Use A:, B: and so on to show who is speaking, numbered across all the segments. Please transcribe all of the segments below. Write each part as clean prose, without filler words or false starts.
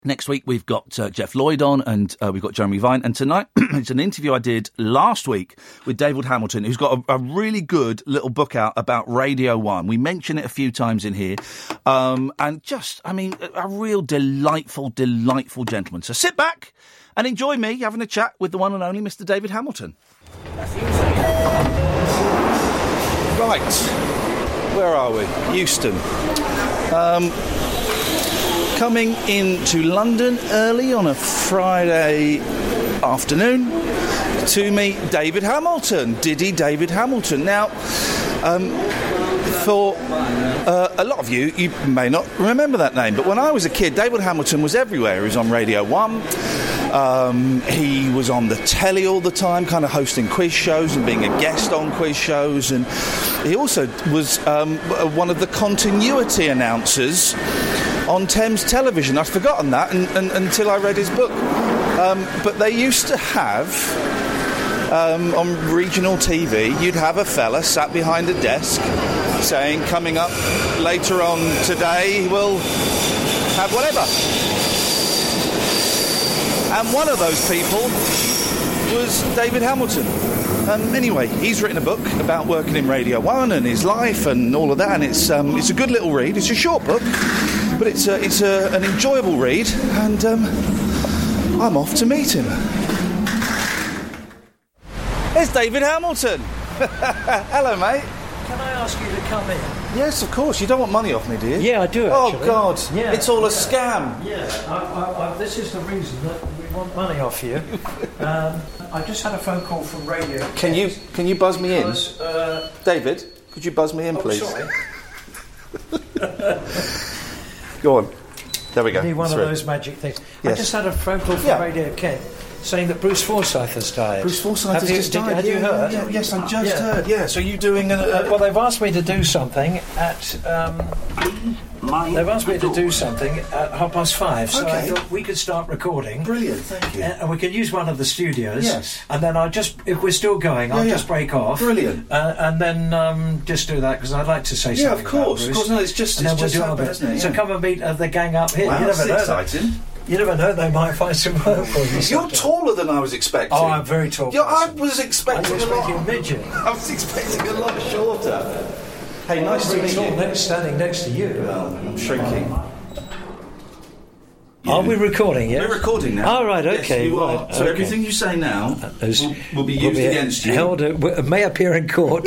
A: Next week, we've got Jeff Lloyd on, and we've got Jeremy Vine. And tonight, it's an interview I did last week with David Hamilton, who's got a really good little book out about Radio 1. We mention it a few times in here. And just, I mean, a real delightful gentleman. So sit back and enjoy me having a chat with the one and only Mr. David Hamilton. Right. Where are we? Euston. Coming into London early on a Friday afternoon to meet David Hamilton, Diddy David Hamilton. Now, for a lot of you may not remember that name, but when I was a kid, David Hamilton was everywhere. He was on Radio 1. He was on the telly all the time, kind of hosting quiz shows and being a guest on quiz shows. And he also was one of the continuity announcers on Thames Television. I'd forgotten that until I read his book. But they used to have, on regional TV, you'd have a fella sat behind a desk saying, coming up later on today, we'll have whatever. And one of those people was David Hamilton. Anyway, he's written a book about working in Radio 1 and his life and all of that, and it's a good little read. It's a short book, but it's an enjoyable read, and I'm off to meet him. There's David Hamilton. Hello, mate.
B: Can I ask you to come in?
A: Yes, of course. You don't want money off me, do you?
B: Yeah, I do, actually.
A: Oh, God.
B: Yeah.
A: It's all a scam.
B: Yeah, this is the reason that we want money off you. I just had a phone call from Radio.
A: Can you buzz me in? David, could you buzz me in, please?
B: Sorry.
A: Go on. There we go.
B: I need one of those magic things.
A: Yes.
B: I just had a phone call from Radio Kent saying that Bruce Forsyth has died.
A: Bruce Forsyth has just died.
B: Have you heard?
A: Yeah, yes, I just heard. Yeah, so you doing
B: well, they've asked me to do something at... they've asked me to do something at 5:30, so I thought we could start recording.
A: Brilliant, thank you.
B: And we could use one of the studios.
A: Yes.
B: And then if we're still going, I'll just break off.
A: Brilliant.
B: And then just do that, because I'd like to say something
A: of course.
B: about Bruce.
A: No, it's just happened, isn't it? Yeah.
B: So come and meet the gang up here.
A: Wow,
B: You never
A: that's
B: know.
A: exciting.
B: You never know, they might find some work for you.
A: You're taller than I was expecting.
B: Oh, I'm very tall.
A: I was expecting a lot.
B: a midget.
A: I was expecting a lot shorter. Hey, nice to meet you.
B: Standing next to you.
A: Well, I'm shrinking.
B: Are we recording yet?
A: We're recording now.
B: Oh, right, okay.
A: Yes, you are.
B: Right,
A: so
B: okay.
A: Everything you say now will be used against you.
B: May appear in court.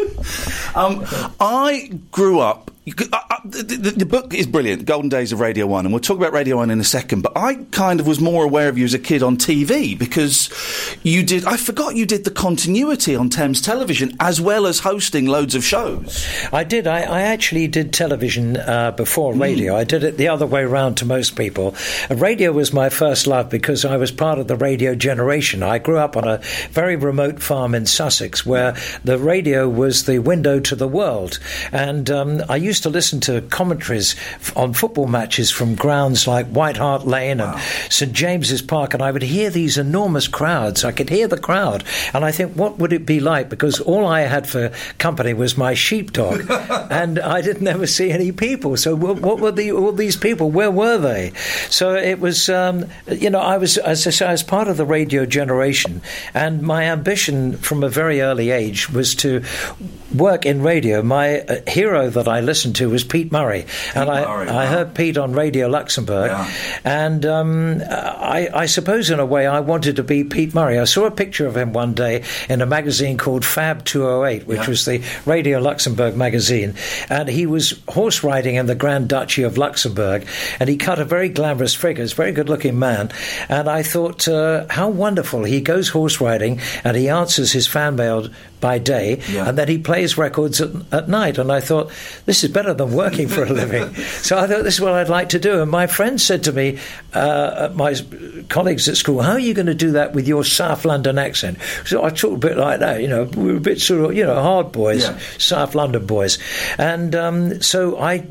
A: I grew up... The book is brilliant, Golden Days of Radio 1, and we'll talk about Radio 1 in a second, but I kind of was more aware of you as a kid on TV because I forgot you did the continuity on Thames Television as well as hosting loads of shows.
B: I did. I actually did television before radio. I did it the other way round to most people. Radio was my first love because I was part of the radio generation. I grew up on a very remote farm in Sussex where the radio was the window to the world, and I used to listen to commentaries on football matches from grounds like White Hart Lane and St James's Park, and I would hear these enormous crowds. I could hear the crowd, and I think, what would it be like? Because all I had for company was my sheepdog, and I didn't ever see any people. So what were all these people? Where were they? So it was, I was, as I say, I was part of the radio generation, and my ambition from a very early age was to work in radio. My hero that I listened to was Pete Murray, I heard Pete on Radio Luxembourg, and I suppose in a way I wanted to be Pete Murray. I saw a picture of him one day in a magazine called Fab 208, which was the Radio Luxembourg magazine, and he was horse riding in the Grand Duchy of Luxembourg, and he cut a very glamorous figure. He's a very good-looking man, and I thought, how wonderful. He goes horse riding, and he answers his fan mail by day, and then he plays records at night, and I thought, this is better than working for a living. So I thought, this is what I'd like to do. And my friend said to me, my colleagues at school, how are you going to do that with your South London accent? So I talked a bit like that, we were a bit sort of, hard boys, South London boys. And so I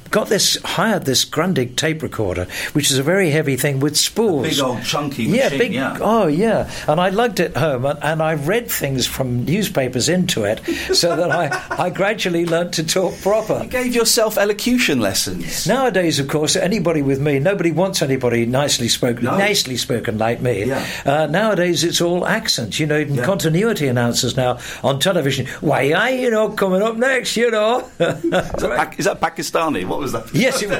B: hired this Grundig tape recorder, which is a very heavy thing with spools.
A: A big old chunky machine,
B: Oh, yeah. And I lugged it home, and I read things from newspapers into it, so that I gradually learnt to talk proper.
A: You gave yourself elocution lessons.
B: Nowadays, of course, anybody with me, nobody wants anybody nicely spoken like me.
A: Yeah.
B: Nowadays, it's all accents. Even continuity announcers now on television. Why, coming up next,
A: Is that Pakistani? What was that?
B: Yes, it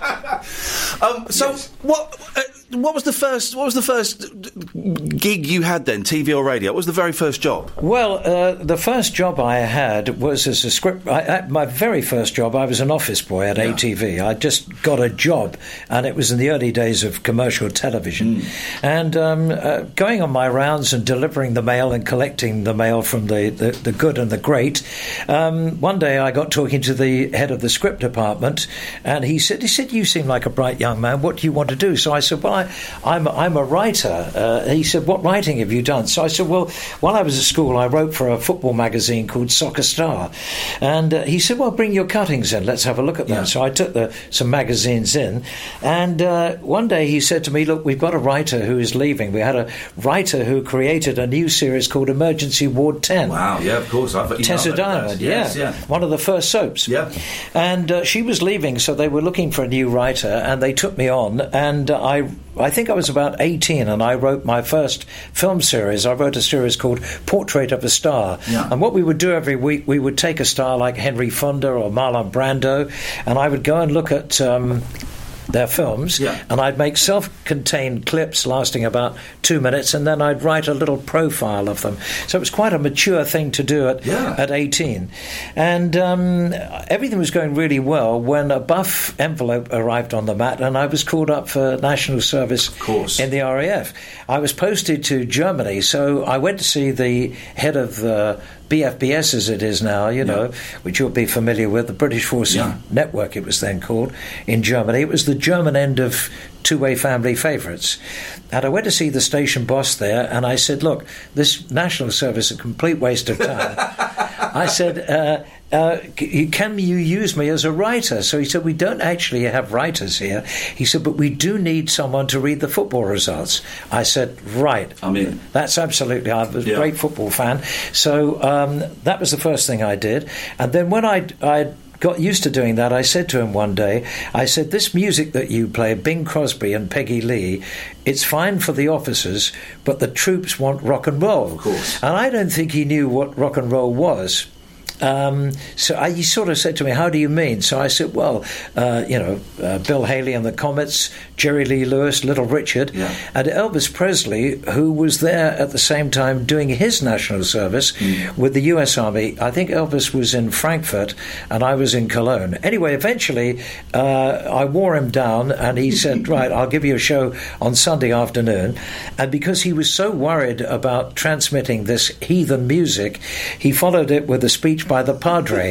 B: was.
A: Yes. What was the first gig you had then, TV or radio? What was the very first job?
B: Well, the first job I had was as a script. My very first job, I was an office boy at ATV. I just got a job, and it was in the early days of commercial television. And going on my rounds and delivering the mail and collecting the mail from the good and the great, one day I got talking to the head of the script department, and he said, "You seem like a bright young man. What do you want to do?" So I said, "Well, I'm a writer." He said, "What writing have you done?" So I said, "Well, while I was at school, I wrote for a football magazine called Soccer Star." And he said, "Well, bring your cuttings in. Let's have a look at them." So I took some magazines in, and one day he said to me, "Look, we've got a writer who is leaving. We had a writer who created a new series called Emergency Ward 10.
A: Wow, yeah, of course.
B: Tessa Diamond, one of the first soaps.
A: Yeah.
B: And she was leaving, so they were looking for a new writer, and they took me on, and I think I was about 18, and I wrote my first film series. I wrote a series called Portrait of a Star.
A: Yeah.
B: And what we would do every week, we would take a star like Henry Fonda or Marlon Brando, and I would go and look at their films, and I'd make self-contained clips lasting about 2 minutes, and then I'd write a little profile of them. So it was quite a mature thing to do at 18. And everything was going really well when a buff envelope arrived on the mat, and I was called up for national service in the RAF. I was posted to Germany, so I went to see the head of the BFBS, as it is now, which you'll be familiar with, the British Forces Network, it was then called, in Germany. It was the German end of Two-Way Family Favourites. And I went to see the station boss there, and I said, "Look, this national service is a complete waste of time." I said, "Can you use me as a writer?" So he said, "We don't actually have writers here." He said, "But we do need someone to read the football results." I said, "Right. That's absolutely." I was a great football fan. So that was the first thing I did. And then when I got used to doing that, I said to him one day, I said, "This music that you play, Bing Crosby and Peggy Lee, it's fine for the officers, but the troops want rock and roll."
A: Of course.
B: And I don't think he knew what rock and roll was. He sort of said to me, "How do you mean?" So I said, "Well, Bill Haley and the Comets, Jerry Lee Lewis, Little Richard, and Elvis Presley, who was there at the same time doing his national service with the U.S. Army. I think Elvis was in Frankfurt and I was in Cologne. Anyway, eventually I wore him down, and he said, "Right, I'll give you a show on Sunday afternoon." And because he was so worried about transmitting this heathen music, he followed it with a speech by the Padre.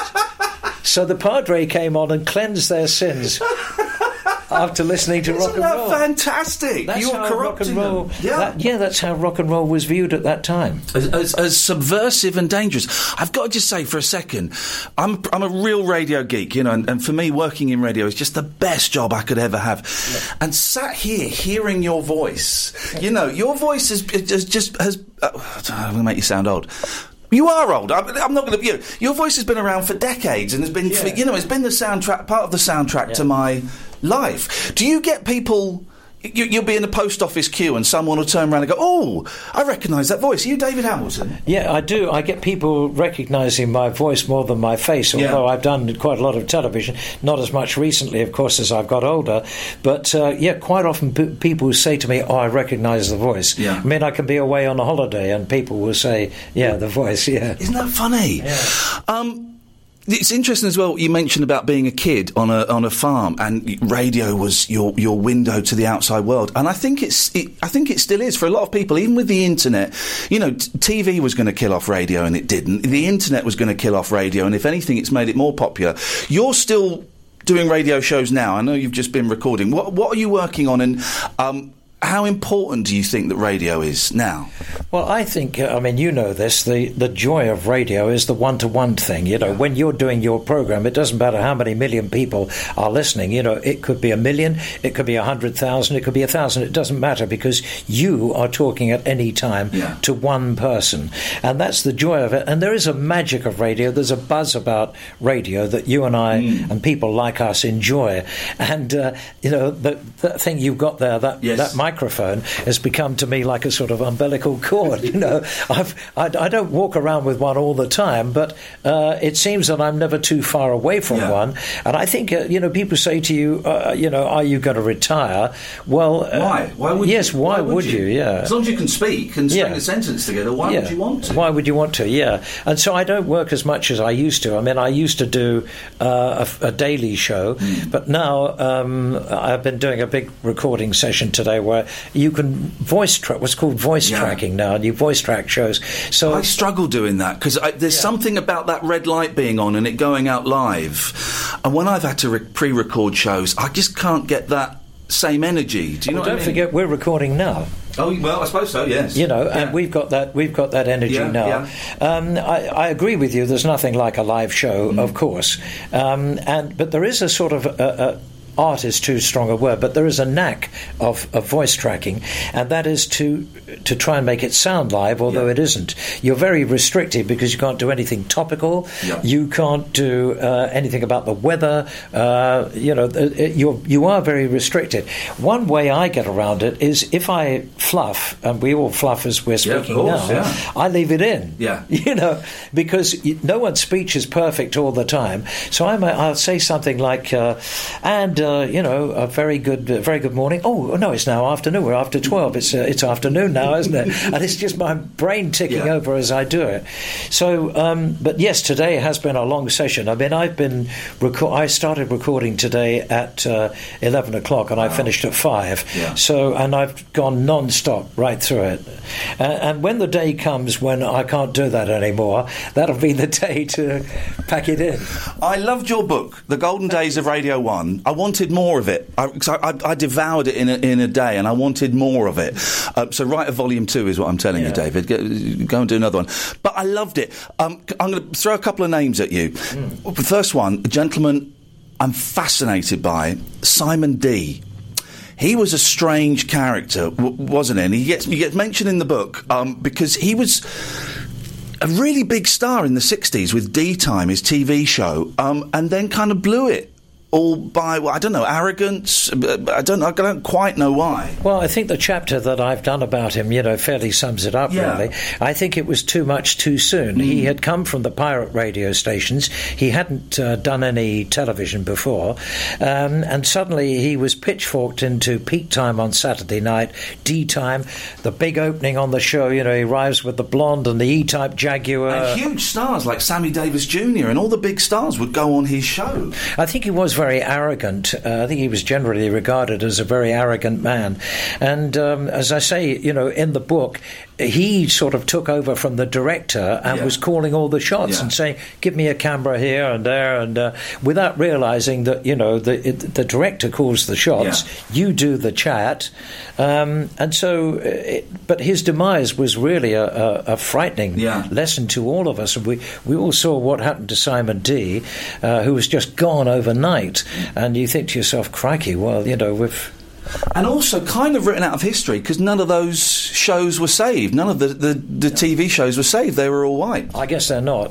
B: So the Padre came on and cleansed their sins after listening to rock and roll.
A: Isn't that fantastic?
B: That's
A: You're
B: how
A: corrupting
B: rock and roll,
A: them.
B: That's how rock and roll was viewed at that time.
A: As subversive and dangerous. I've got to just say for a second, I'm a real radio geek, and for me, working in radio is just the best job I could ever have. Yeah. And sat here, hearing your voice, your voice has I'm going to make you sound old. You are old. I'm not going to. Your voice has been around for decades, and has been, it's been the soundtrack, part of the soundtrack to my life. Do you get people? You'll be in the post office queue, and someone will turn around and go, "Oh, I recognise that voice. Are you David Hamilton?"
B: Yeah, I do. I get people recognising my voice more than my face, although I've done quite a lot of television. Not as much recently, of course, as I've got older. But, quite often people say to me, "Oh, I recognise the voice." Yeah. I mean, I can be away on a holiday, and people will say, the voice, Isn't
A: that funny?
B: Yeah.
A: It's interesting as well. You mentioned about being a kid on a farm, and radio was your window to the outside world. And I think it still is for a lot of people. Even with the internet, TV was going to kill off radio, and it didn't. The internet was going to kill off radio, and if anything, it's made it more popular. You're still doing radio shows now. I know you've just been recording. What are you working on? And how important do you think that radio is now?
B: Well, I think, you know this, the joy of radio is the one-to-one thing. When you're doing your program, it doesn't matter how many million people are listening. It could be 1 million, it could be 100,000, it could be 1,000. It doesn't matter, because you are talking at any time to one person. And that's the joy of it. And there is a magic of radio. There's a buzz about radio that you and I and people like us enjoy. And, the thing you've got there, that microphone, has become to me like a sort of umbilical cord. I don't walk around with one all the time, but it seems that I'm never too far away from one. And I think, people say to you, are you going to retire? Well,
A: why? Why would you?
B: Yes, why would you? Yeah.
A: As long as you can speak and string a sentence together, why would you want to?
B: Why would you want to? Yeah. And so I don't work as much as I used to. I used to do a daily show, but now I've been doing a big recording session today where you can voice track, what's called voice tracking now, and you voice track shows. So
A: I struggle doing that, because there's something about that red light being on and it going out live. And when I've had to pre-record shows, I just can't get that same energy. Do you know what I mean?
B: Don't forget, we're recording now.
A: Oh, well, I suppose so, yes.
B: And we've got that energy now. Yeah. I agree with you. There's nothing like a live show, of course. But there is a sort of art is too strong a word, but there is a knack of voice tracking, and that is to try and make it sound live, although it isn't. You're very restricted because you can't do anything topical. You can't do anything about the weather. You are very restricted. One way I get around it is if I fluff, and we all fluff as we're speaking now, I leave it in. Because no one's speech is perfect all the time. So I'll say something like, a very good morning. Oh no, it's now afternoon. We're after 12. It's afternoon now, isn't it? And it's just my brain ticking over as I do it. So, but yes, today has been a long session. I started recording today at 11 o'clock, and I finished at 5. So, and I've gone non-stop right through it. And when the day comes when I can't do that anymore, that'll be the day to pack it in.
A: I loved your book, The Golden Days of Radio 1. I wanted more of it. I devoured it in a day, and I wanted more of it. So write a volume 2 is what I'm telling you, David. Go and do another one. But I loved it. I'm going to throw a couple of names at you. The first one, a gentleman I'm fascinated by, Simon D. He was a strange character, wasn't he? And he gets mentioned in the book because he was a really big star in the 60s with D Time, his TV show, and then kind of blew it. All by, I don't know, arrogance? I don't quite know why.
B: Well, I think the chapter that I've done about him, fairly sums it up, really. I think it was too much too soon. He had come from the pirate radio stations. He hadn't done any television before. And suddenly he was pitchforked into peak time on Saturday night, D Time, the big opening on the show. He arrives with the blonde and the E-Type Jaguar.
A: And huge stars like Sammy Davis Jr. and all the big stars would go on his show.
B: I think he was very arrogant. I think he was generally regarded as a very arrogant man. And as I say, in the book, he sort of took over from the director and was calling all the shots and saying, give me a camera here and there, and without realising that, the director calls the shots, you do the chat. And so, but his demise was really a frightening lesson to all of us. And we all saw what happened to Simon D., who was just gone overnight. And you think to yourself, crikey, well, we've...
A: And also kind of written out of history, because none of those shows were saved. None of the TV shows were saved. They were all white.
B: I guess they're not.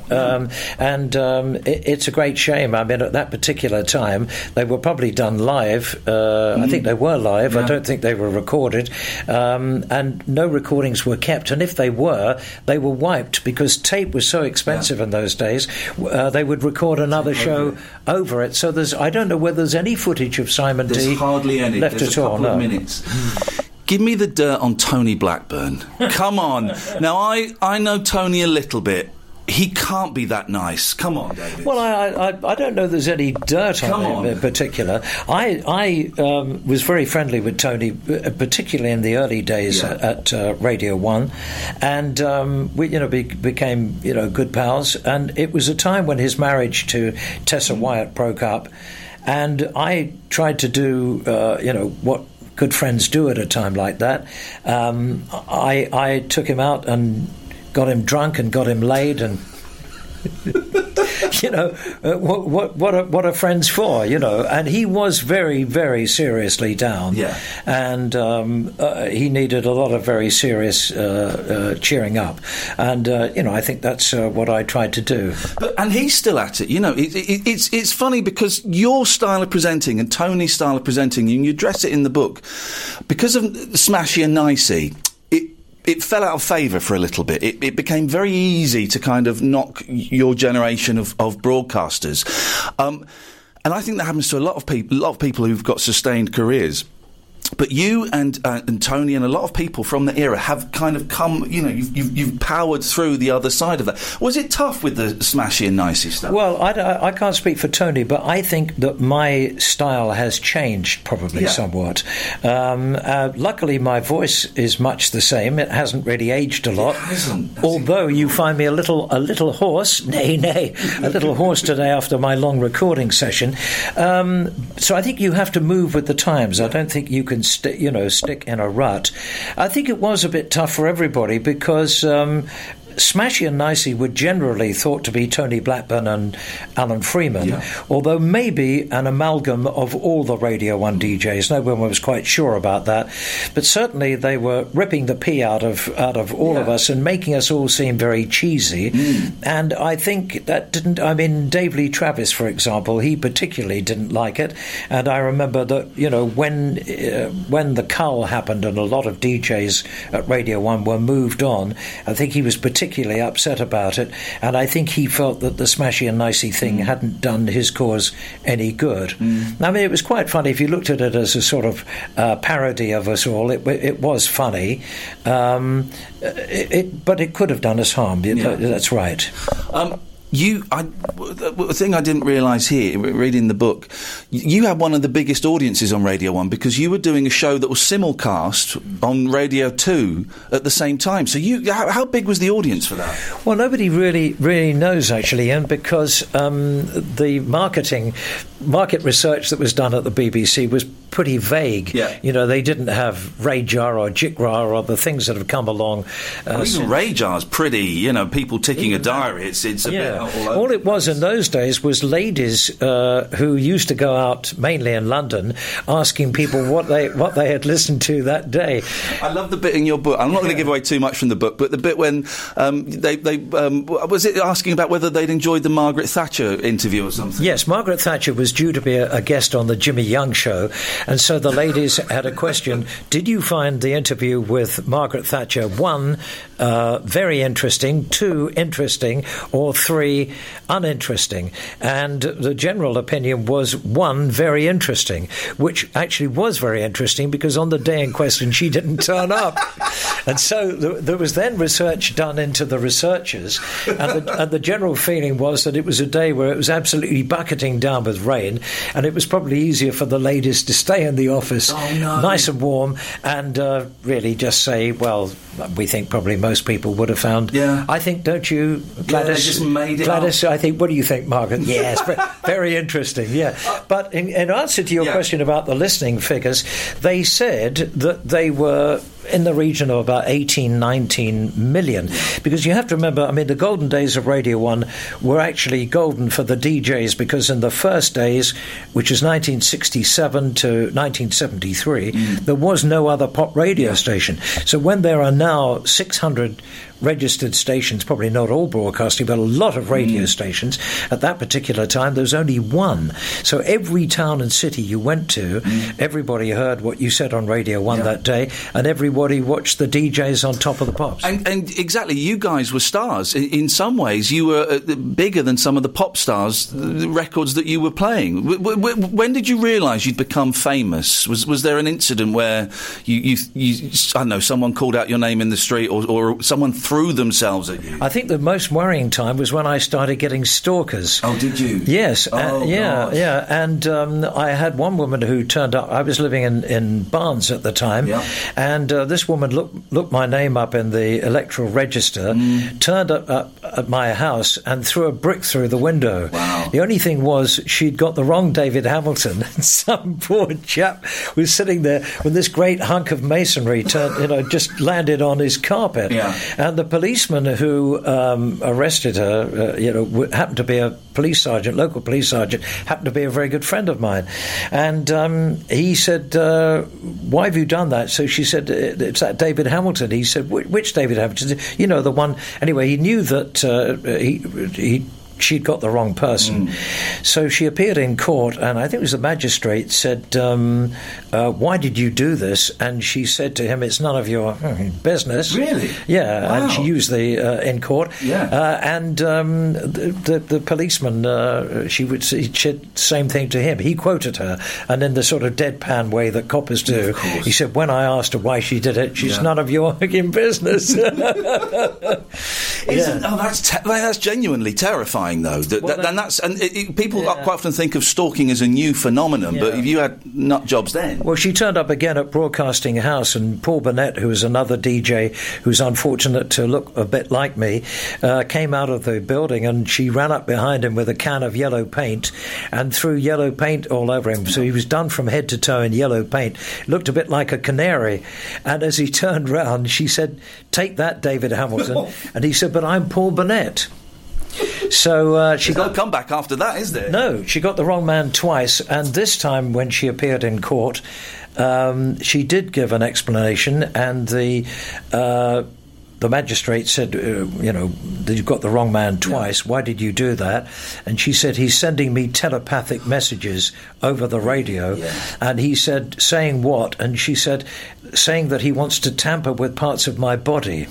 B: It's a great shame. I mean, at that particular time, they were probably done live. I think they were live. I don't think they were recorded. And no recordings were kept. And if they were wiped, because tape was so expensive in those days. They would record another show over it. So I don't know whether there's any footage of Simon D.
A: There's hardly any.
B: Left at all.
A: Couple of minutes. Give me the dirt on Tony Blackburn. Come on. Now, I know Tony a little bit. He can't be that nice. Come on, David.
B: Well, I don't know there's any dirt on him in particular. I was very friendly with Tony, particularly in the early days at Radio 1, and we became good pals. And it was a time when his marriage to Tessa Wyatt broke up, and I tried to do what good friends do at a time like that. I took him out and got him drunk and got him laid and... what are friends for? And he was very, very seriously down, and he needed a lot of very serious cheering up, and I think that's what I tried to do.
A: And he's still at it. It's funny because your style of presenting and Tony's style of presenting, and you address it in the book, because of Smashy and Nicey. It fell out of favour for a little bit. It became very easy to kind of knock your generation of broadcasters, and I think that happens to a lot of people who've got sustained careers. But you and Tony and a lot of people from the era have kind of come, you've powered through the other side of that. Was it tough with the Smashy and Nicey stuff?
B: Well, I can't speak for Tony, but I think that my style has changed probably somewhat. Luckily, my voice is much the same. It hasn't really aged a lot. Although you find me a little hoarse, a little hoarse today after my long recording session. So I think you have to move with the times. I don't think you can stick in a rut. I think it was a bit tough for everybody because Smashy and Nicey were generally thought to be Tony Blackburn and Alan Freeman, although maybe an amalgam of all the Radio 1 DJs. No one was quite sure about that, but certainly they were ripping the pee out of all of us and making us all seem very cheesy. And I think that didn't. I mean, Dave Lee Travis, for example, he particularly didn't like it. And I remember that when the cull happened and a lot of DJs at Radio 1 were moved on, I think he was particularly upset about it, and I think he felt that the Smashy and Nicey thing hadn't done his cause any good. I mean, it was quite funny if you looked at it as a sort of parody of us all. It was funny, but it could have done us harm. That's right.
A: The thing I didn't realise here, reading the book, you had one of the biggest audiences on Radio 1 because you were doing a show that was simulcast on Radio 2 at the same time. So how big was the audience for that?
B: Well, nobody really knows, actually, Ian, because the market research that was done at the BBC was pretty vague. They didn't have Radar or Jikra or the things that have come along.
A: Even Radar's pretty, people ticking a diary. It's a bit...
B: All it was in those days was ladies who used to go out mainly in London asking people what they had listened to that day.
A: I love the bit in your book. I'm not going to give away too much from the book, but the bit when they was it asking about whether they'd enjoyed the Margaret Thatcher interview or something?
B: Yes, Margaret Thatcher was due to be a guest on the Jimmy Young show, and so the ladies had a question: did you find the interview with Margaret Thatcher 1 very interesting, 2 interesting, or 3 uninteresting? And the general opinion was 1 very interesting, which actually was very interesting because on the day in question she didn't turn up. And so there was then research done into the researchers, and the general feeling was that it was a day where it was absolutely bucketing down with rain, and it was probably easier for the ladies to stay in the office nice and warm and really just say, well, we think probably most people would have found. I think, don't you, Gladys?
A: They just made it
B: Gladys,
A: up.
B: I think, what do you think, Margaret? Yes, very interesting, But in answer to your question about the listening figures, they said that they were in the region of about 18, 19 million. Because you have to remember, I mean, the golden days of Radio 1 were actually golden for the DJs because in the first days, which is 1967 to 1973, there was no other pop radio station. So when there are now 600 registered stations, probably not all broadcasting, but a lot of radio stations, at that particular time there was only 1. So every town and city you went to, everybody heard what you said on Radio 1 that day, and everybody watched the DJs on Top of the Pops.
A: And exactly, you guys were stars. In some ways, you were bigger than some of the pop stars, the records that you were playing. When did you realise you'd become famous? Was there an incident where you I don't know, someone called out your name in the street or someone threw themselves at you?
B: I think the most worrying time was when I started getting stalkers.
A: Oh, did you?
B: Yes.
A: Yeah.
B: And I had one woman who turned up. I was living in Barnes at the time, and this woman looked my name up in the electoral register, turned up at my house and threw a brick through the window.
A: Wow.
B: The only thing was she'd got the wrong David Hamilton, and some poor chap was sitting there when this great hunk of masonry just landed on his carpet.
A: Yeah.
B: And the policeman who arrested her, happened to be a police sergeant, local police sergeant, happened to be a very good friend of mine. And he said, why have you done that? So she said, it's that David Hamilton. He said, which David Hamilton? You know, the one. Anyway, he knew that she'd got the wrong person. So she appeared in court, and I think it was the magistrate said, why did you do this? And she said to him, it's none of your business.
A: Really?
B: Yeah.
A: Wow.
B: And she used the in court.
A: Yeah.
B: And the policeman, she said the same thing to him. He quoted her, and in the sort of deadpan way that coppers do, he said, when I asked her why she did it, she's none of your business.
A: That's genuinely terrifying, though. People quite often think of stalking as a new phenomenon, but you had nut jobs then.
B: Well, she turned up again at Broadcasting House, and Paul Burnett, who was another DJ who's unfortunate to look a bit like me, came out of the building, and she ran up behind him with a can of yellow paint and threw yellow paint all over him. So he was done from head to toe in yellow paint. Looked a bit like a canary. And as he turned round, she said, "Take that, David Hamilton." And he said, "But I'm Paul Burnett." So she got
A: no comeback after that, is there?
B: No, she got the wrong man twice, and this time when she appeared in court, she did give an explanation, and the magistrate said, you've got the wrong man twice. Why did you do that? And she said, he's sending me telepathic messages over the radio. Yeah. And he said, saying what? And she said, saying that he wants to tamper with parts of my body.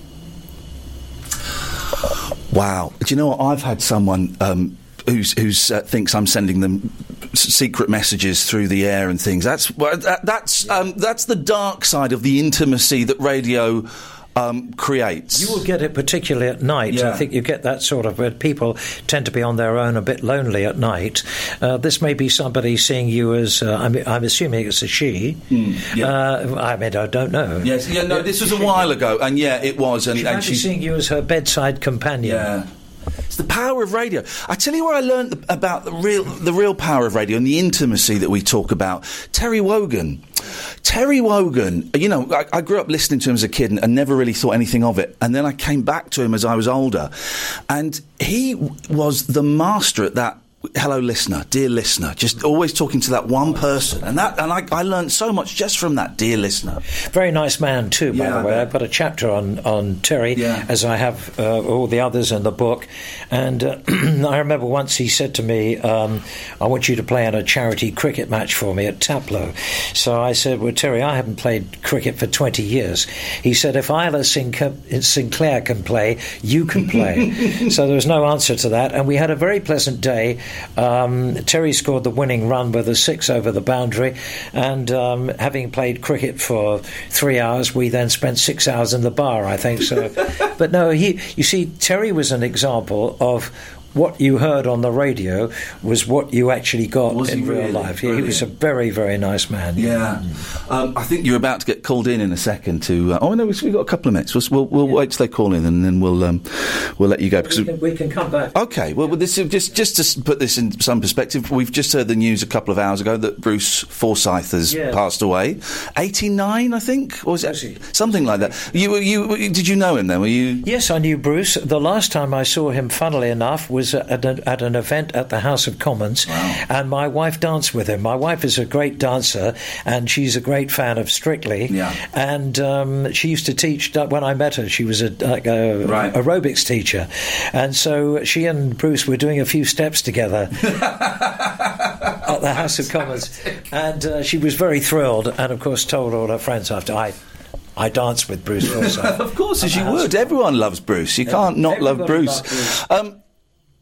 A: Wow. Do you know what? I've had someone who thinks I'm sending them secret messages through the air and things. That's the dark side of the intimacy that radio creates.
B: You will get it particularly at night.
A: Yeah.
B: I think you get that sort of where people tend to be on their own, a bit lonely at night. This may be somebody seeing you as I'm assuming it's a she. I don't know.
A: Yes, this was a while ago, and it was, and
B: she's seeing you as her bedside companion.
A: Yeah. It's the power of radio. I tell you where I learned about the real power of radio and the intimacy that we talk about. Terry Wogan. I grew up listening to him as a kid and never really thought anything of it. And then I came back to him as I was older. And he was the master at that. Hello, listener, dear listener, just always talking to that one person, and I learned so much just from that, dear listener.
B: Very nice man too, by the way. I've got a chapter on Terry, as I have all the others in the book. And I remember once he said to me, "I want you to play in a charity cricket match for me at Taplow." So I said, "Well, Terry, I haven't played cricket for 20 years." He said, "If Isla Sinclair can play, you can play." So there was no answer to that, and we had a very pleasant day. Terry scored the winning run with a 6 over the boundary, and having played cricket for 3 hours, we then spent 6 hours in the bar, I think. So, but no, you see, Terry was an example of what you heard on the radio was what you actually got in real life. Yeah, he was a very, very nice man.
A: Yeah. I think you're about to get called in a second to... we've got a couple of minutes. We'll wait till they call in, and then we'll let you go. Because
B: we can come back.
A: OK, well, this is just to put this in some perspective, we've just heard the news a couple of hours ago that Bruce Forsyth has passed away. 89, I think? Or was it something like that? Did you know him then? Were you...
B: Yes, I knew Bruce. The last time I saw him, funnily enough, was at an event at the House of Commons, and my wife danced with him. My wife is a great dancer, and she's a great fan of Strictly. And she used to teach. When I met her, she was a aerobics teacher, and so she and Bruce were doing a few steps together at the House of Commons, and she was very thrilled, and of course told all her friends after I danced with Bruce Forsyth.
A: Of course, as you would. Everyone loves Bruce. You can't not love Bruce.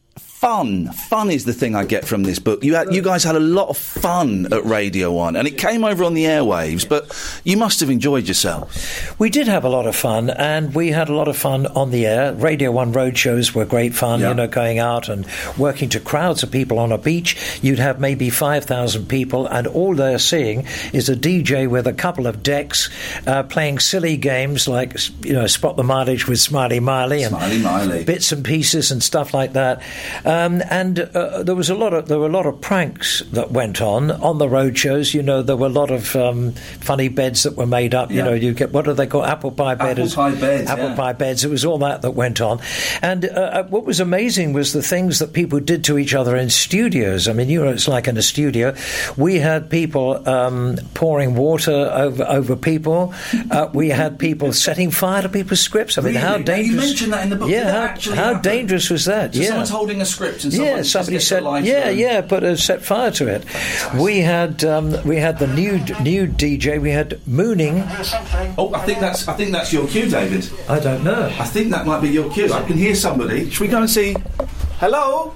A: Fun is the thing I get from this book. You guys had a lot of fun at Radio 1, and it came over on the airwaves, but you must have enjoyed yourself.
B: We did have a lot of fun, and we had a lot of fun on the air. Radio 1 road shows were great fun, going out and working to crowds of people on a beach. You'd have maybe 5,000 people, and all they're seeing is a DJ with a couple of decks playing silly games like, Spot the Mileage with Smiley Miley and bits and pieces and stuff like that. There were a lot of pranks that went on the road shows. There were a lot of funny beds that were made up. You get, what do they call, apple pie beds? Apple pie beds. It was all that went on. And what was amazing was the things that people did to each other in studios. I mean, it's like in a studio. We had people pouring water over people. We had people setting fire to people's scripts. I mean, how dangerous?
A: You mentioned that in the book.
B: Yeah, how dangerous was that?
A: So someone's holding a script and somebody
B: said, but set fire to it. We had the new DJ. We had Mooning.
A: Oh, I think that's your cue, David.
B: I don't know.
A: I think that might be your cue. I can hear somebody. Should we go and see? Hello.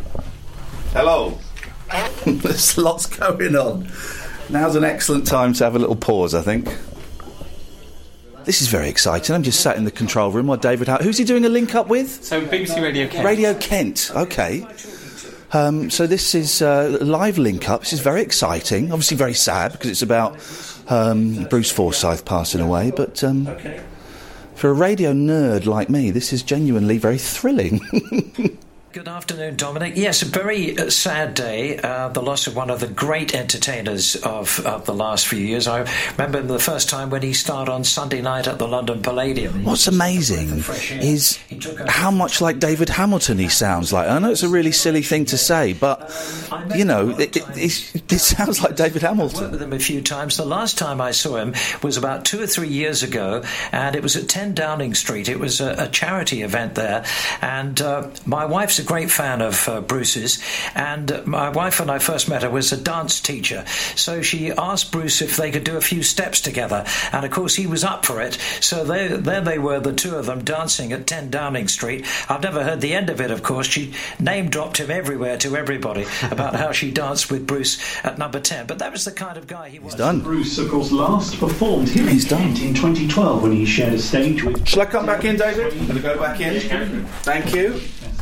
A: There's lots going on. Now's an excellent time to have a little pause, I think. This is very exciting. I'm just sat in the control room while David... Who's he doing a link up with?
C: So BBC Radio Kent.
A: Radio Kent, OK. So this is a live link up. This is very exciting. Obviously very sad because it's about Bruce Forsyth passing away. But for a radio nerd like me, this is genuinely very thrilling.
B: Good afternoon, Dominic. Yes, a very sad day, the loss of one of the great entertainers of the last few years. I remember the first time when he starred on Sunday night at the London Palladium.
A: What's amazing is how much like David Hamilton he sounds like. I know it's a really silly thing to say, but, it sounds like David Hamilton.
B: I worked with him a few times. The last time I saw him was about 2 or 3 years ago, and it was at 10 Downing Street. It was a charity event there, and my wife's a great fan of Bruce's, and my wife, when I first met her, was a dance teacher, so she asked Bruce if they could do a few steps together, and of course he was up for it. So there they were, the two of them dancing at 10 Downing Street. I've never heard the end of it, of course. She name dropped him everywhere to everybody about how she danced with Bruce at number 10, but that was the kind of guy he was.
A: He's done.
D: Bruce, of course, last performed here in 2012 when he shared a stage with...
A: Shall I come back in, David? I'm going to go back in. Thank you.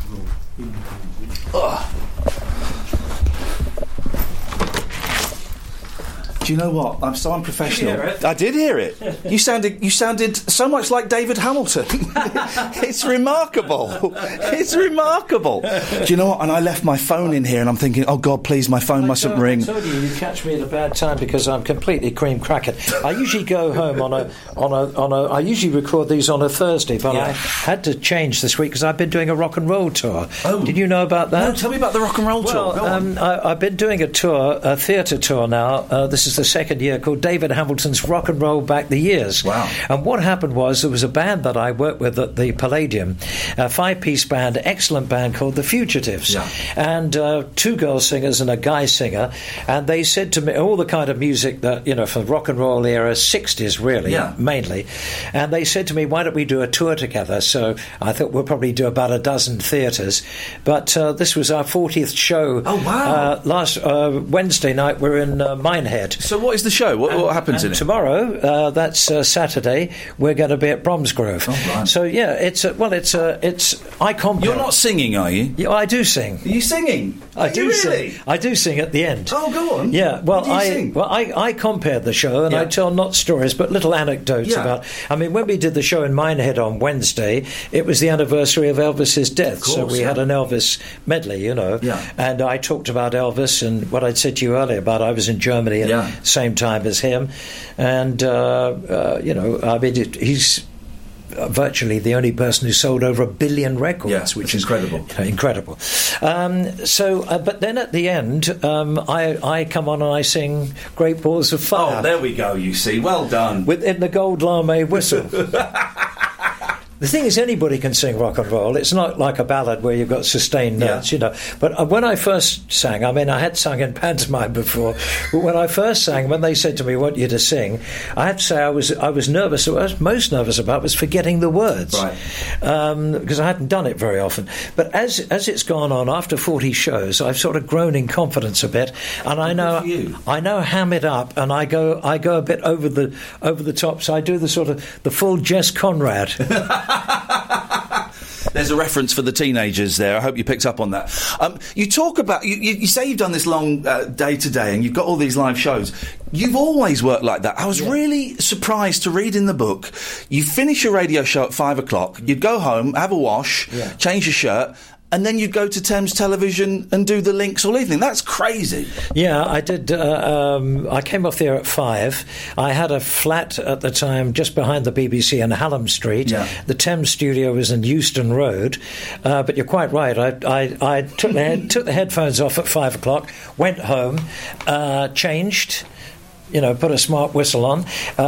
A: Do you know what? I'm so unprofessional.
B: Did you hear it?
A: I did hear it. You sounded so much like David Hamilton. It's remarkable. It's remarkable. Do you know what? And I left my phone in here, and I'm thinking, oh God, please, my phone mustn't ring.
B: I told you catch me at a bad time because I'm completely cream crackered. I usually go home on a. I usually record these on a Thursday, but I had to change this week because I've been doing a rock and roll tour.
A: Oh,
B: did you know about that?
A: No, tell me about the rock and roll tour.
B: I've been doing a tour, a theatre tour now. This is the second year, called David Hamilton's Rock and Roll Back the Years.
A: Wow.
B: And what happened was there was a band that I worked with at the Palladium, a 5-piece band, excellent band called The Fugitives.
A: Yeah.
B: And 2 girl singers and a guy singer. And they said to me, all the kind of music that, for rock and roll era, 60s really, mainly. And they said to me, why don't we do a tour together? So I thought we'll probably do about a dozen theatres. But this was our 40th show.
A: Oh, wow.
B: Last Wednesday night, we're in Minehead.
A: So what is the show? What happens in it?
B: Tomorrow, that's Saturday, we're going to be at Bromsgrove.
A: Oh, right.
B: So yeah, it's I compare.
A: You're not singing, are you?
B: Yeah, I do sing.
A: Are you singing?
B: I do
A: really?
B: sing. I do sing at the end.
A: Oh, go on.
B: Yeah. Well,
A: what do you sing?
B: I compared the show, and I tell not stories but little anecdotes about. I mean, when we did the show in Minehead on Wednesday, it was the anniversary of Elvis's death,
A: of course,
B: so we had an Elvis medley,
A: Yeah.
B: And I talked about Elvis and what I'd said to you earlier about I was in Germany at the same time as him, and I mean, he's virtually the only person who sold over 1 billion records, which is
A: incredible.
B: Incredible. But then at the end, I come on and I sing Great Balls of Fire.
A: Oh, there we go. You see, well done.
B: In the gold lame whistle. The thing is, anybody can sing rock and roll. It's not like a ballad where you've got sustained notes, you know. But when I first sang, I mean, I had sung in pantomime before, but when I first sang, when they said to me, "I want you to sing," I have to say I was nervous. What I was most nervous about was forgetting the words,
A: right?
B: Because I hadn't done it very often. But as it's gone on, after 40 shows, I've sort of grown in confidence a bit, and I know ham it up, and I go a bit over the top. So I do the sort of the full Jess Conrad.
A: There's a reference for the teenagers there. I hope you picked up on that. You talk about... You say you've done this long day-to-day and you've got all these live shows. You've always worked like that. I was really surprised to read in the book, you finish your radio show at 5 o'clock, you'd go home, have a wash, change your shirt, and then you'd go to Thames Television and do the links all evening. That's crazy.
B: Yeah, I did. I came off there at 5. I had a flat at the time just behind the BBC in Hallam Street. Yeah. The Thames studio was in Euston Road. But you're quite right. I took the headphones off at 5 o'clock, went home, changed, put a smart whistle on,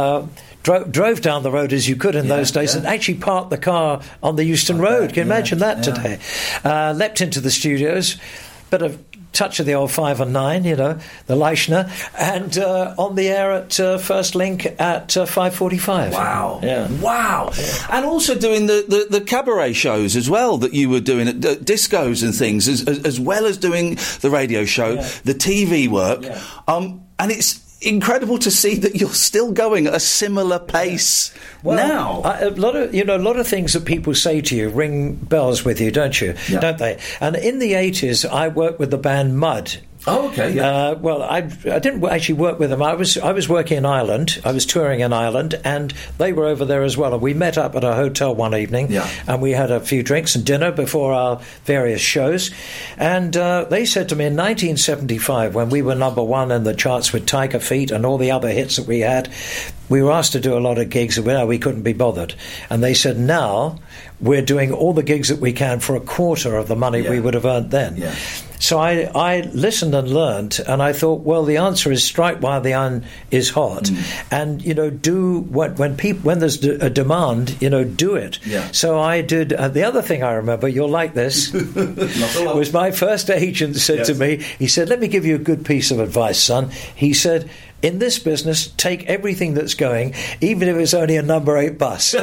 B: drove down the road as you could in those days and actually parked the car on the Euston Road. Can you imagine that today? Leapt into the studios, bit of touch of the old 5 and 9, the Leichner, and on the air at First Link at 5:45.
A: Wow. Yeah. Wow. Yeah. And also doing the cabaret shows as well that you were doing at discos and things, as well as doing the radio show, the TV work. Yeah. And it's incredible to see that you're still going at a similar pace now.
B: A lot of things that people say to you ring bells with you, don't Don't they? And in the 80s, I worked with the band Mud.
A: Oh, okay. Yeah.
B: Well, I didn't actually work with them. I was working in Ireland. I was touring in Ireland, and they were over there as well. And we met up at a hotel one evening, and we had a few drinks and dinner before our various shows. And they said to me in 1975, when we were number one in the charts with Tiger Feet and all the other hits that we had, we were asked to do a lot of gigs, and we couldn't be bothered. And they said, now we're doing all the gigs that we can for a quarter of the money we would have earned then. Yeah. So I listened and learned, and I thought, well, the answer is strike while the iron is hot, and do when there's a demand, do it. Yeah. So I did. The other thing I remember, you'll like this, was my first agent said to me, he said, "Let me give you a good piece of advice, son." He said, "In this business, take everything that's going, even if it's only a number 8 bus."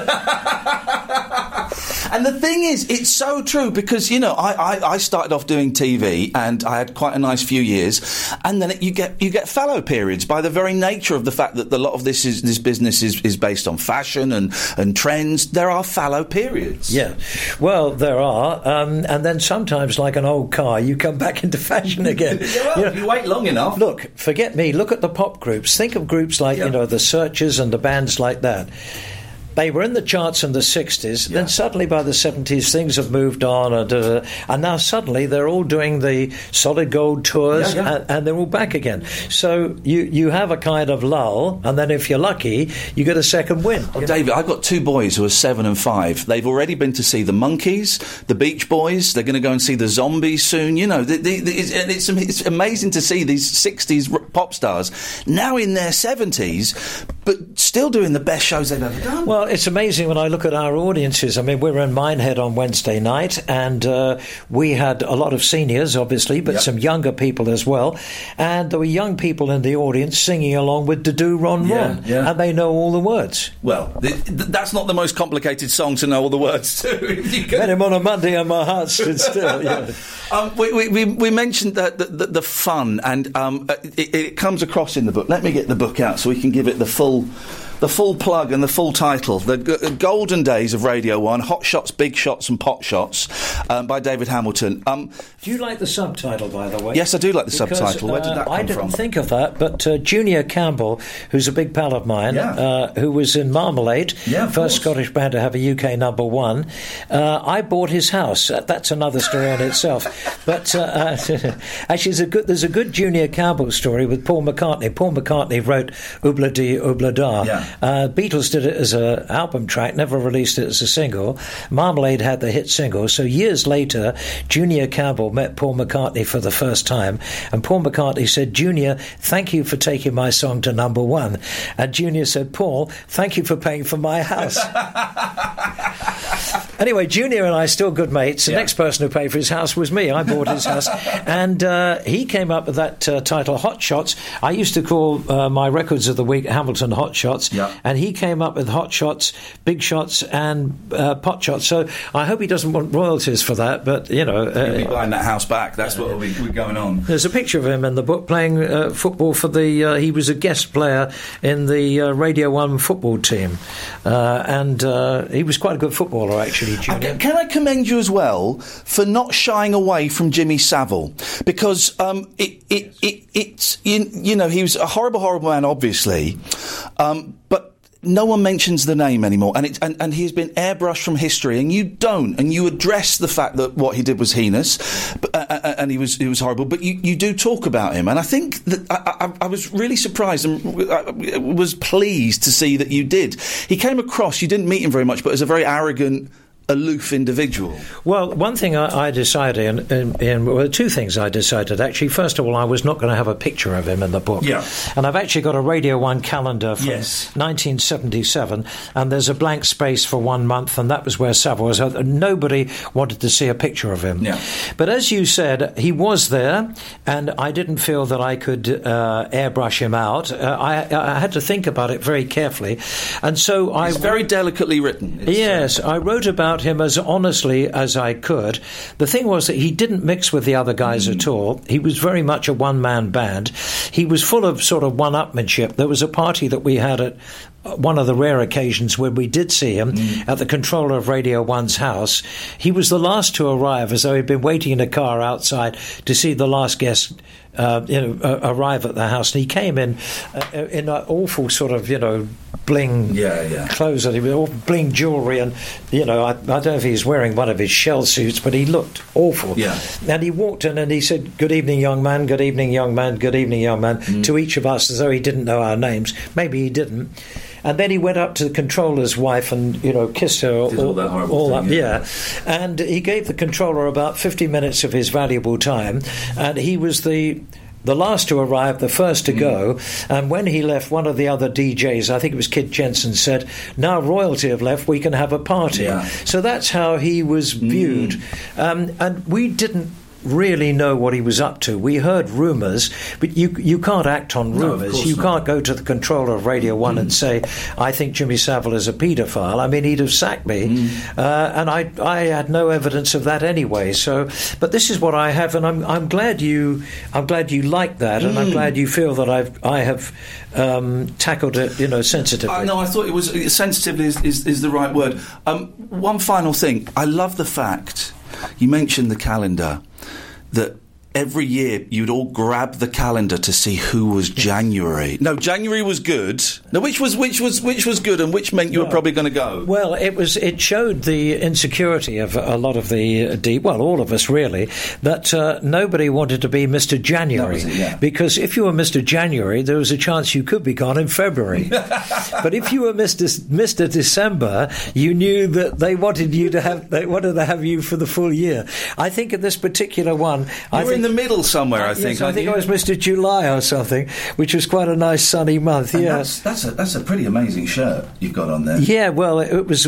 A: And the thing is, it's so true because, I started off doing TV and I had quite a nice few years, and then you get fallow periods by the very nature of the fact that a lot of this business is based on fashion and trends. There are fallow periods.
B: Yeah, well, there are, and then sometimes, like an old car, you come back into fashion again.
A: If you wait long enough.
B: Look, forget me. Look at the pop groups. Think of groups like the Searchers and the bands like that. They were in the charts in the 60s, then suddenly by the 70s things have moved on, and now suddenly they're all doing the Solid Gold tours, and they're all back again. So you have a kind of lull, and then if you're lucky, you get a second win.
A: Oh, David, I've got 2 boys who are 7 and 5. They've already been to see the Monkees, the Beach Boys. They're going to go and see the Zombies soon. It's amazing to see these 60s pop stars now in their 70s, but still doing the best shows they've ever done.
B: Well, it's amazing when I look at our audiences. I mean, we were in Minehead on Wednesday night, and we had a lot of seniors, obviously, but some younger people as well. And there were young people in the audience singing along with "To Do Ron Ron," and they know all the words.
A: Well, that's not the most complicated song to know all the words to.
B: Met him on a Monday and my heart stood still.
A: We mentioned the fun, and it comes across in the book. Let me get the book out so we can give it the full plug and the full title. The Golden Days of Radio 1, Hot Shots, Big Shots and Pot Shots, by David Hamilton.
B: Do you like the subtitle, by the way?
A: Yes, I do like the subtitle. Where did that come from?
B: I didn't think of that, but Junior Campbell, who's a big pal of mine, who was in Marmalade, first Scottish band to have a UK number 1, I bought his house. That's another story in itself. But actually, there's a good Junior Campbell story with Paul McCartney. Paul McCartney wrote Oobla Dee Oobla Da. Yeah. Beatles did it as an album track, never released it as a single. Marmalade had the hit single. So years later, Junior Campbell met Paul McCartney for the first time, and Paul McCartney said, "Junior, thank you for taking my song to number 1." And Junior said, "Paul, thank you for paying for my house." Anyway, Junior and I are still good mates. The next person who paid for his house was me. I bought his house. And he came up with that title, Hot Shots. I used to call my records of the week Hamilton Hot Shots. Yeah. And he came up with Hot Shots, Big Shots, and Pot Shots. So I hope he doesn't want royalties for that, but, you know...
A: He'll be buying that house back. That's what will be going on.
B: There's a picture of him in the book playing football for the... he was a guest player in the Radio 1 football team. And he was quite a good footballer, actually, Junior.
A: Can I commend you as well for not shying away from Jimmy Savile? Because it's you know, he was a horrible man, obviously, but no one mentions the name anymore, and he's been airbrushed from history, and you don't, and you address the fact that what he did was heinous, and he was horrible, but you do talk about him, and I think that I was really surprised and was pleased to see that you did. He came across, you didn't meet him very much, but as a very arrogant, aloof individual.
B: Well, one thing I decided, well, two things I decided, actually. First of all, I was not going to have a picture of him in the book.
A: Yeah.
B: And I've actually got a Radio 1 calendar from 1977, and there's a blank space for 1 month, and that was where Savile was. Nobody wanted to see a picture of him.
A: Yeah.
B: But as you said, he was there, and I didn't feel that I could airbrush him out. I had to think about it very carefully. And so
A: It's very delicately written.
B: I wrote about him as honestly as I could. The thing was that he didn't mix with the other guys at all. He was very much a one-man band. He was full of sort of one-upmanship. There was a party that we had at one of the rare occasions when we did see him at the controller of Radio 1's house. He was the last to arrive, as though he'd been waiting in a car outside to see the last guest arrive at the house, and he came in an awful sort of, bling clothes, and he was all bling jewellery, and I don't know if he was wearing one of his shell suits, but he looked awful.
A: Yeah.
B: And he walked in and he said, "Good evening, young man. Good evening, young man. Good evening, young man," to each of us, as though he didn't know our names. Maybe he didn't. And then he went up to the controller's wife and, kissed her.
A: All that horrible thing,
B: yeah. And he gave the controller about 50 minutes of his valuable time, and he was the last to arrive, the first to go. And when he left, one of the other DJs, I think it was Kid Jensen, said, "Now royalty have left, we can have a party."
A: Yeah.
B: So that's how he was viewed. And we didn't really know what he was up to. We heard rumours, but you can't act on rumours.
A: No,
B: you can't go to the controller of Radio 1 and say, "I think Jimmy Savile is a paedophile." I mean, he'd have sacked me. And I had no evidence of that anyway. So, but this is what I have, and I'm glad you like that, and I'm glad you feel that I have tackled it, sensitively.
A: No, I thought it was sensitively is the right word. One final thing. I love the fact you mentioned the calendar, that every year you'd all grab the calendar to see who was January. No, January was good. No, which was good, and which meant you were probably going to go?
B: Well, it showed the insecurity of a lot of all of us really, that nobody wanted to be Mr. January. Because if you were Mr. January, there was a chance you could be gone in February. But if you were Mr. December, you knew that they wanted to have you for the full year. I think in this particular one,
A: in the middle somewhere, I think.
B: Yes, I think I was Mr. July or something, which was quite a nice sunny month.
A: And that's a pretty amazing shirt you've got on there.
B: Yeah, well, it was,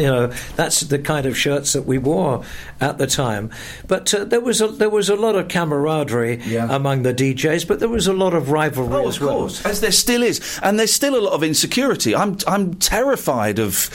B: that's the kind of shirts that we wore at the time. But there was a lot of camaraderie among the DJs, but there was a lot of rivalry as well.
A: Oh, of course, as there still is, and there's still a lot of insecurity. I'm terrified of,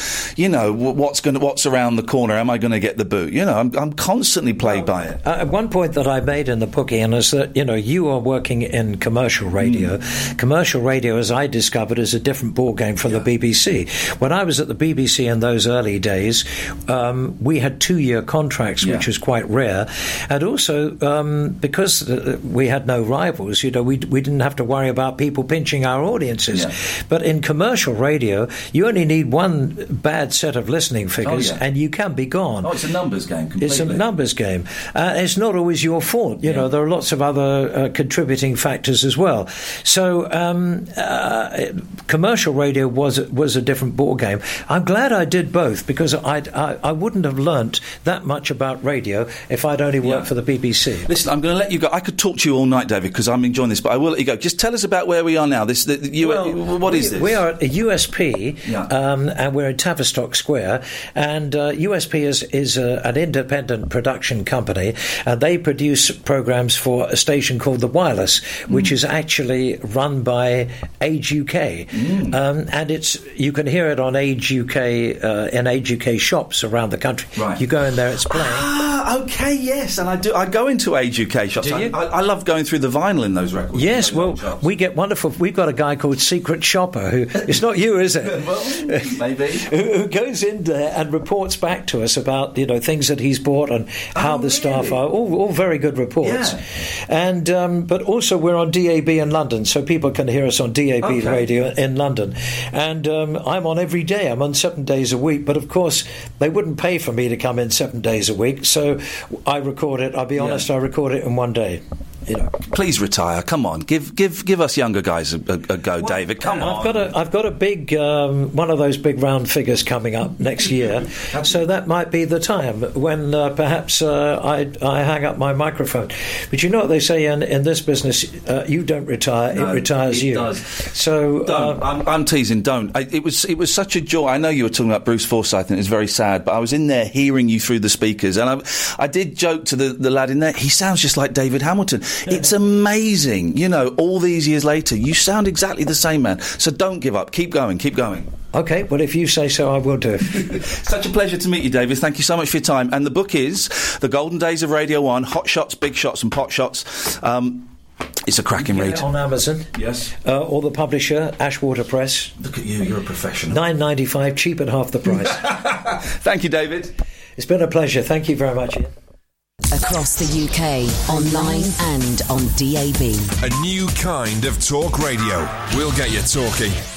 A: what's around the corner. Am I going to get the boot? I'm constantly plagued by it.
B: At one point that I made in the book, Ian, is that you are working in commercial radio. Commercial radio, as I discovered, is a different ballgame from the BBC. When I was at the BBC in those early days, we had 2-year contracts, which was quite rare, and also because we had no rivals, we didn't have to worry about people pinching our audiences. But in commercial radio, you only need one bad set of listening figures, and you can be gone.
A: Oh, it's a numbers game. Completely.
B: It's a numbers game. It's not always your fault. You know, there are lots of other contributing factors as well. So commercial radio was a different ball game. I'm glad I did both, because I wouldn't have learnt that much about radio if I'd only worked for the BBC.
A: Listen, I'm going to let you go. I could talk to you all night, David, because I'm enjoying this, but I will let you go. Just tell us about where we are now. What is this?
B: We are at a USP, and we're in Tavistock Square, and USP is an independent production company, and they produce programmes for a station called The Wireless, which is actually run by Age UK, and you can hear it on Age UK in Age UK shops around the country. Right. You go in there, it's playing.
A: Okay, yes, and I go into Age UK shops.
B: Do you?
A: I love going through the vinyl in those records.
B: Yes, well, we get wonderful. We've got a guy called Secret Shopper who it's not you, is it?
A: Well, maybe.
B: who goes in there and reports back to us about things that he's bought and how the staff are. All very good reports. Yeah. And but also we're on DAB in London, so people can hear us on DAB radio in London. And I'm on every day. I'm on 7 days a week. But of course, they wouldn't pay for me to come in 7 days a week, so I record it. I'll be honest, I record it in one day.
A: Please retire. Come on, give us younger guys a go, David. Come on.
B: I've got a big one of those big round figures coming up next year, so that might be the time when perhaps I hang up my microphone. But you know what they say in this business: you don't retire; it retires you. Does. So
A: don't. I'm teasing. Don't. It was such a joy. I know you were talking about Bruce Forsyth, and it's very sad. But I was in there hearing you through the speakers, and I did joke to the lad in there. He sounds just like David Hamilton. It's amazing, all these years later, you sound exactly the same, man. So don't give up. Keep going.
B: Okay, well, if you say so, I will do.
A: Such a pleasure to meet you, David. Thank you so much for your time. And the book is The Golden Days of Radio 1, Hot Shots, Big Shots and Pot Shots. It's a cracking read.
B: On Amazon.
A: Yes.
B: Or the publisher, Ashwater Press.
A: Look at you, you're a professional.
B: $9.95, cheap at half the price.
A: Thank you, David.
B: It's been a pleasure. Thank you very much, Ian.
C: Across the UK, online and on DAB.
E: A new kind of talk radio. We'll get you talking.